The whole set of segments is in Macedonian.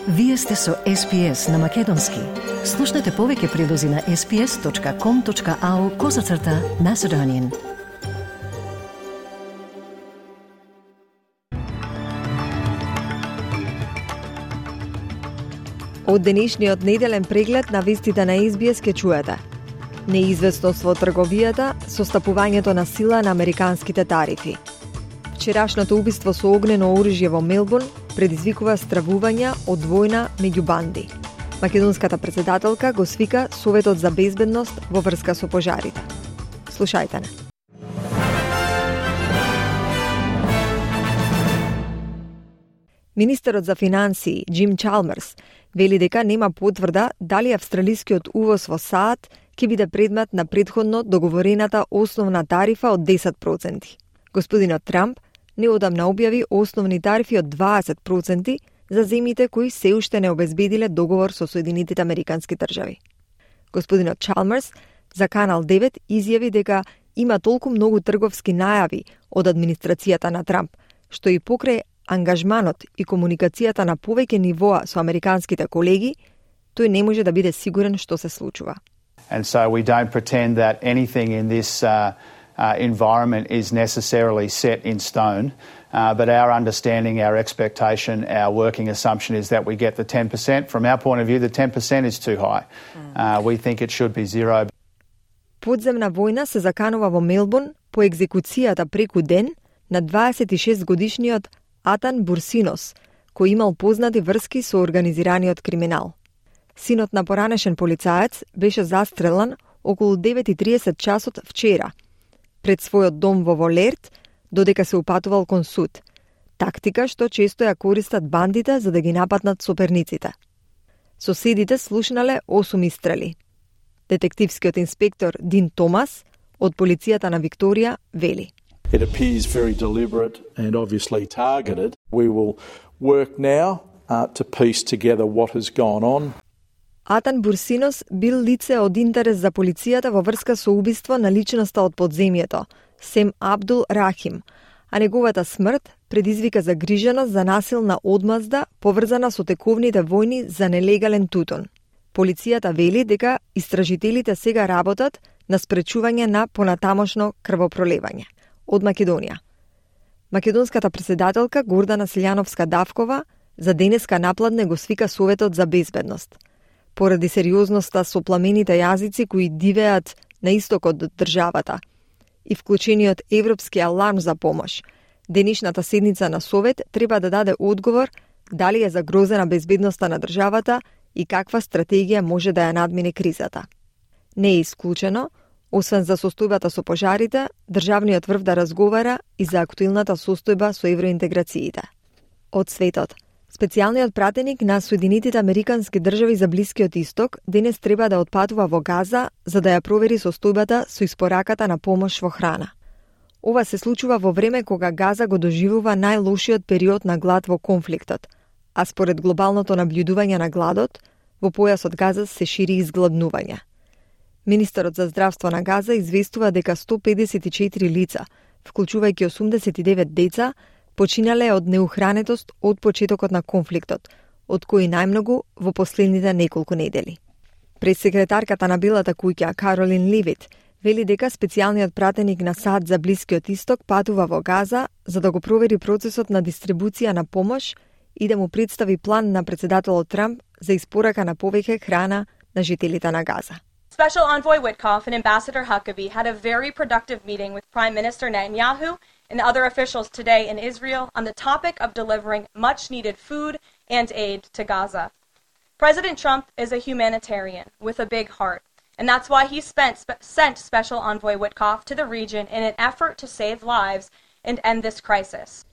Вие сте со SPS на Македонски. Слушнете повеќе прилози на sps.com.au/Macedonian. Од денешниот неделен преглед на вестите на SBS ке чуете. Неизвестност во трговијата со стапувањето на сила на американските тарифи. Вчерашното убиство со огнено оружје во Мелбурн предизвикува стравувања од војна меѓу банди. Македонската претседателка го свика Советот за безбедност во врска со пожарите. Слушајте не. Министерот за финансии Джим Чалмерс вели дека нема потврда дали австралискиот увоз во САД ќе биде предмет на претходно договорената основна тарифа од 10%. Господинот Трамп неодамна објави основни тарифи од 20% за земјите кои се уште не обезбедиле договор со Соединетите Американски држави. Господинот Чалмерс за Канал 9 изјави дека има толку многу трговски најави од администрацијата на Трамп, што и покрај ангажманот и комуникацијата на повеќе нивоа со американските колеги, тој не може да биде сигурен што се случува. And so we don't pretend that anything in this environment is necessarily set in stone, but our understanding, our expectation, our working assumption is that we get the 10%. From our point of view, the 10% is too high. We think it should be zero. Подземна војна се заканува во Мелбурн по екзекуцијата преку ден на 26-годишниот Атан Бурсинос, кој имал познати врски со организираниот криминал. Синот на поранешен полицаец беше застрелан околу 9:30 часот вчера, пред својот дом во Волерт, додека се упатувал кон суд. Тактика што често ја користат бандите за да ги нападнат соперниците. Соседите слушнале 8 истрели. Детективскиот инспектор Дин Томас од полицијата на Викторија вели: It appears very deliberate and obviously targeted. We will work now to piece together what has gone on. Атан Бурсинос бил лице од интерес за полицијата во врска со убиство на личноста од подземјето, Сем Абдул Рахим, а неговата смрт предизвика загриженост за насилна одмазда поврзана со тековните војни за нелегален тутун. Полицијата вели дека истражителите сега работат на спречување на понатамошно крвопролевање. Од Македонија. Македонската претседателка Гордана Силјановска-Давкова за денеска напладне го свика Советот за безбедност. Поради сериозноста со пламените јазици кои дивеат на истокот од државата и вклучениот Европски аларм за помош, денешната седница на Совет треба да даде одговор дали е загрозена безбедноста на државата и каква стратегија може да ја надмине кризата. Не е исклучено, освен за состојбата со пожарите, државниот врв да разговара и за актуелната состојба со евроинтеграциите. Од светот, специјалниот пратеник на Соединетите Американски држави за Блискиот Исток денес треба да отпатува во Газа за да ја провери состојбата со испораката на помош во храна. Ова се случува во време кога Газа го доживува најлошиот период на глад во конфликтот, а според глобалното наблюдување на гладот, во појасот Газа се шири изгладнување. Министерот за здравство на Газа известува дека 154 лица, вклучувајќи 89 деца, починале од неухранетост од почетокот на конфликтот, од кои најмногу во последните неколку недели. Пресекретарката на Белата куќа Каролин Левит вели дека специјалниот пратеник на САД за Блискиот Исток патува во Газа за да го провери процесот на дистрибуција на помош и да му представи план на претседателот Трамп за испорака на повеќе храна на жителите на Газа. Special Envoy Witkoff and Ambassador Huckabee had a very productive meeting with Prime Minister Netanyahu and other officials today in Israel on the topic of delivering much-needed food and aid to Gaza. President Trump is a humanitarian with a big heart, and that's why he sent Special Envoy Witkoff to the region in an effort to save lives and end this crisis.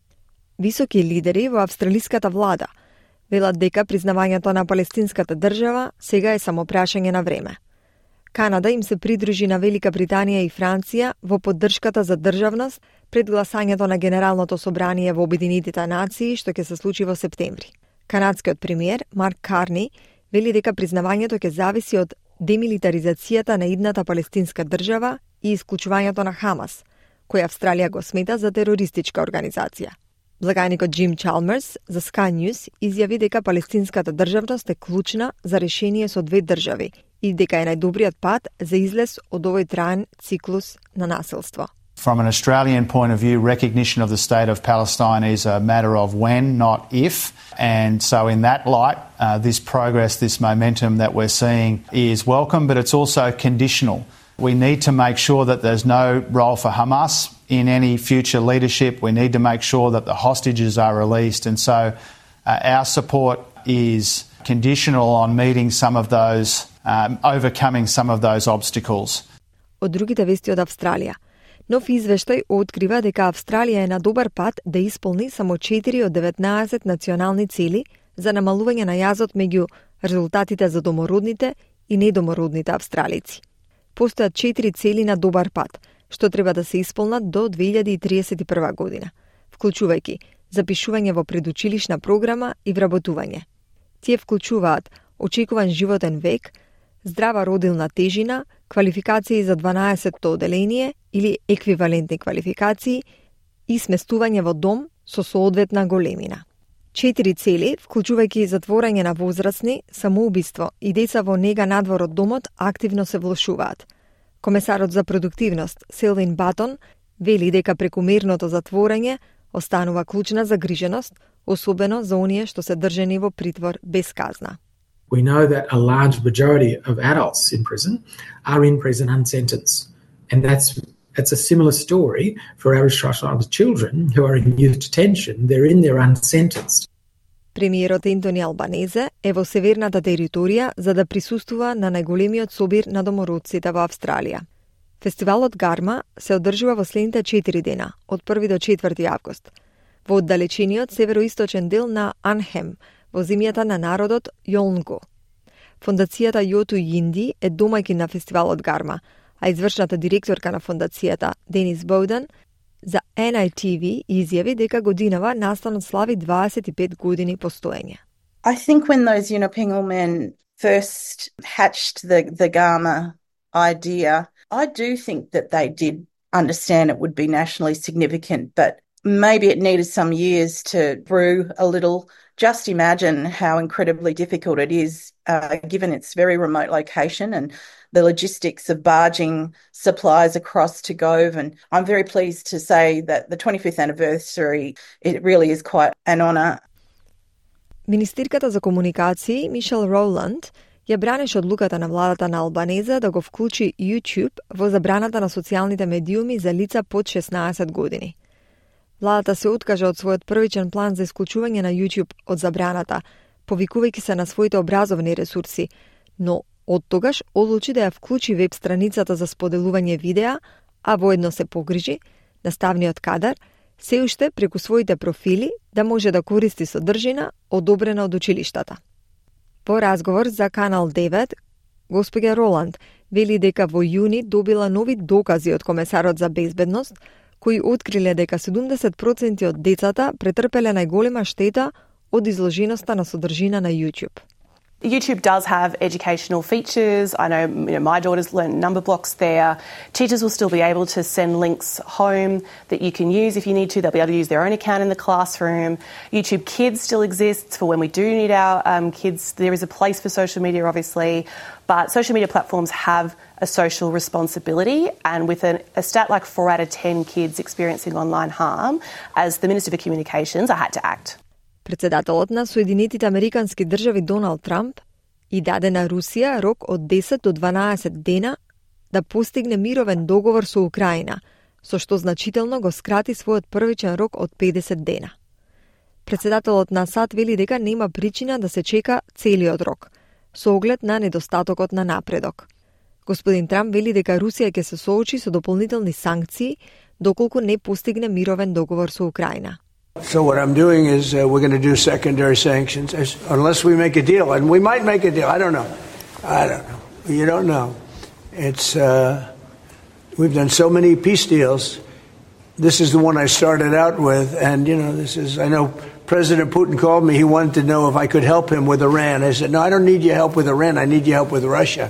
Високи лидери во австралиската влада велат дека признавањето на палестинската држава сега е само прашање на време. Канада им се придружи на Велика Британија и Франција во поддршката за државност пред гласањето на Генералното собрание во Обединетите нации што ќе се случи во септември. Канадскиот премиер Марк Карни вели дека признавањето ќе зависи од демилитаризацијата на идната палестинска држава и исклучувањето на Хамас, која Австралија го смета за терористичка организација. Благајникот Джим Чалмерс за Sky News изјави дека палестинската државност е клучна за решение со две држави и дека е најдобриот пат за излез од овој траен циклус на насилство. From an Australian point of view, recognition of the state of Palestine is a matter of when, not if. And so in that light, this progress, this momentum that we're seeing is welcome, but it's also conditional. We need to make sure that there's no role for Hamas in any future leadership. We need to make sure that the hostages are released. And so our support is conditional on meeting some of those, overcoming some of those obstacles. Од другите вести од Австралија. Нов извештај открива дека Австралија е на добар пат да исполни само 4 од 19 национални цели за намалување на јазот меѓу резултатите за домородните и недомородните австралици. Постојат 4 цели на добар пат, што треба да се исполнат до 2031 година, вклучувајќи запишување во предучилишна програма и вработување. Тие вклучуваат очекуван животен век, здрава родилна тежина, квалификации за 12-то оделение или еквивалентни квалификации и сместување во дом со соодветна големина. 4 цели, вклучувајќи затворање на возрастни, самоубиство и деца во нега надвор од домот, активно се влошуваат. Комесарот за продуктивност Селвин Батон вели дека прекумерното затворање останува клучна загриженост, особено за оние што се држани во притвор без казна. We know that a large majority of adults in prison are in prison unsentenced. And that's a similar story for Aboriginal Torres Strait Islander children who are in youth detention. They're in there unsentenced. Премиерот Ентони Албанезе е во северната територија за да присуствува на најголемиот собир на домородците во Австралија. Фестивалот Гарма се одржува во следните 4 дена, од 1 до 4 август, во оддалечениот североисточен дел на Анхем, во земјата на народот Јолнго. Фондацијата Јоту Јинди е домајќин на фестивалот Гарма, а извршната директорка на фондацијата Денис Боуден за NITV изјави дека годинава настанот слави 25 години постоење. I think when those Yunupingal men first hatched the Garma idea, I do think that they did understand it would be nationally significant, but maybe it needed some years to brew a little. Just imagine how incredibly difficult it is, given its very remote location and the logistics of barging supplies across to Gove. And I'm very pleased to say that the 25th anniversary, it really is quite an honour. Министерката за комуникации Мишел Роланд ја бранеше одлуката на владата на Албанезе да го вклучи YouTube во забраната на социјалните медиуми за лица под 16 години. Владата се откажа од својот првичен план за исклучување на YouTube од забраната, повикувајќи се на своите образовни ресурси, но од тогаш одлучи да ја вклучи веб страницата за споделување видеа, а воедно се погрижи наставниот кадар се уште преку своите профили да може да користи содржина одобрена од училиштата. Во разговор за Канал 9, госпоѓа Роланд вели дека во јуни добила нови докази од комесарот за безбедност, кои откриле дека 70% од децата претрпеле најголема штета од изложеноста на содржина на YouTube. YouTube does have educational features. I know, my daughters learn number blocks there. Teachers will still be able to send links home that you can use if you need to. They'll be able to use their own account in the classroom. YouTube Kids still exists for when we do need our kids. There is a place for social media, obviously, but social media platforms have a social responsibility, and with a stat like 4 out of 10 kids experiencing online harm, as the Minister for Communications, I had to act. Председателот на Соединетите Американски држави Доналд Трамп и даде на Русија рок од 10 до 12 дена да постигне мировен договор со Украина, со што значително го скрати својот првичен рок од 50 дена. Председателот на САД вели дека нема причина да се чека целиот рок, со оглед на недостатокот на напредок. Господин Трамп вели дека Русија ќе се соочи со дополнителни санкции доколку не постигне мировен договор со Украина. So what I'm doing is we're going to do secondary sanctions unless we make a deal, and we might make a deal. I don't know. You don't know. It's we've done so many peace deals. This is the one I started out with, and I know President Putin called me. He wanted to know if I could help him with Iran. I said, no, I don't need your help with Iran. I need your help with Russia.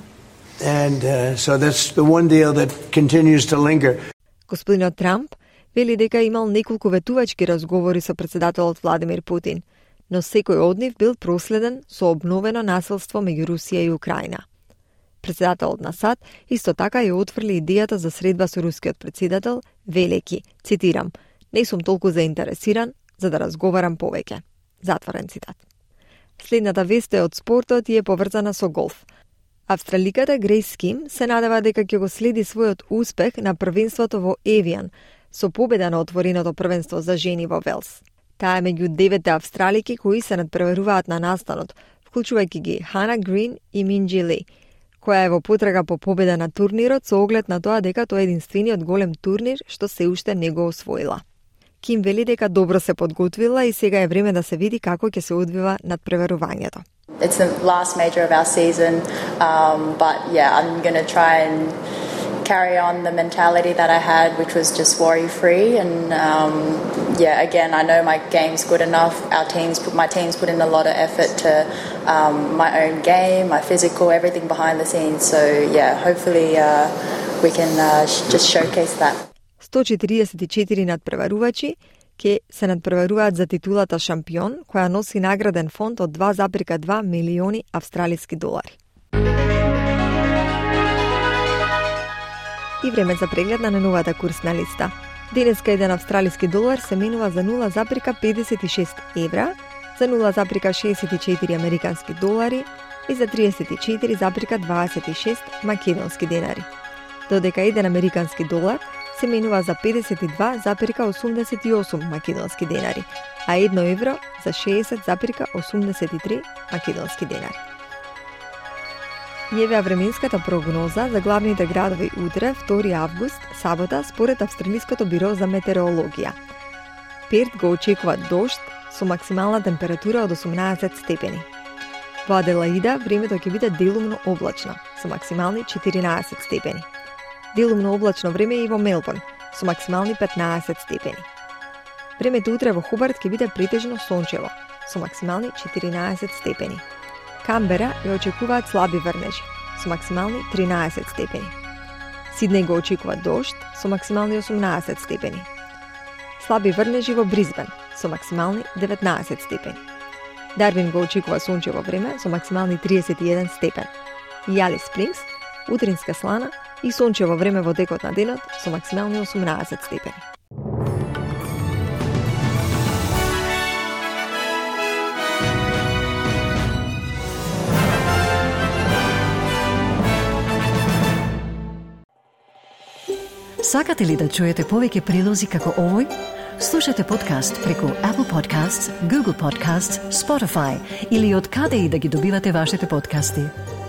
And so that's the one deal that continues to linger. Господинот Трамп Вели дека имал неколку ветувачки разговори со председателот Владимир Путин, но секој од нив бил проследен со обновено насилство меѓу Русија и Украина. Председателот на САД исто така ја отфрли идејата за средба со рускиот председател, велејќи, цитирам, "Не сум толку заинтересиран за да разговарам повеќе." Затворен цитат. Следната вест е од спортот и е поврзана со голф. Австраликата Грейс Ким се надева дека ќе го следи својот успех на првенството во Евиан со победа на отвореното првенство за жени во Велс. Таа е меѓу 9 австралики кои се надпреваруваат на настанот, вклучувајќи ги Хана Грин и Минджи Ли, која е во потрага по победа на турнирот со оглед на тоа дека тоа е единствениот голем турнир што се уште не го освоила. Ким вели дека добро се подготвила и сега е време да се види како ќе се одвива надпреварувањето. It's the last major of our season, but yeah, I'm going to try and carry on the mentality that I had, which was just worry-free. And yeah, again, I know my game's good enough. My teams put in a lot of effort to my own game, my physical, everything behind the scenes. So yeah, hopefully we can just showcase that. 144 надпреварувачи ќе се надпреваруваат за титулата шампион, која носи награден фонд од 2,2 милиони австралиски долари. И време за преглед на новата курсна листа. Денеска еден австралиски долар се менува за 0,56 евра, за 0,64 американски долари и за 34,26 македонски денари. Додека еден американски долар се менува за 52,88 македонски денари, а 1 евро за 60,83 македонски денари. Јавеа временската прогноза за главните градови утре, 2 август, сабота, според Австралиското биро за метеорологија. Перт го очекува дожд со максимална температура од 18 степени. Во Аделаида времето ќе биде делумно облачно, со максимални 14 степени. Делумно облачно време и во Мелбурн, со максимални 15 степени. Времето утре во Хобарт ќе биде претежно сончево, со максимални 14 степени. Камбера ја очекуваат слаби врнежи, со максимални 13 степени. Сиднеј го очекува дожд, со максимални 18 степени. Слаби врнежи во Бризбен, со максимални 19 степени. Дарвин го очекува сончево време, со максимални 31 степен. И Алис Спрингс, утринска слана и сончево време во текот на денот, со максимални 18 степени. Сакате ли да чуете повеќе прилози како овој? Слушате подкаст преку Apple Podcasts, Google Podcasts, Spotify или од каде и да ги добивате вашите подкасти.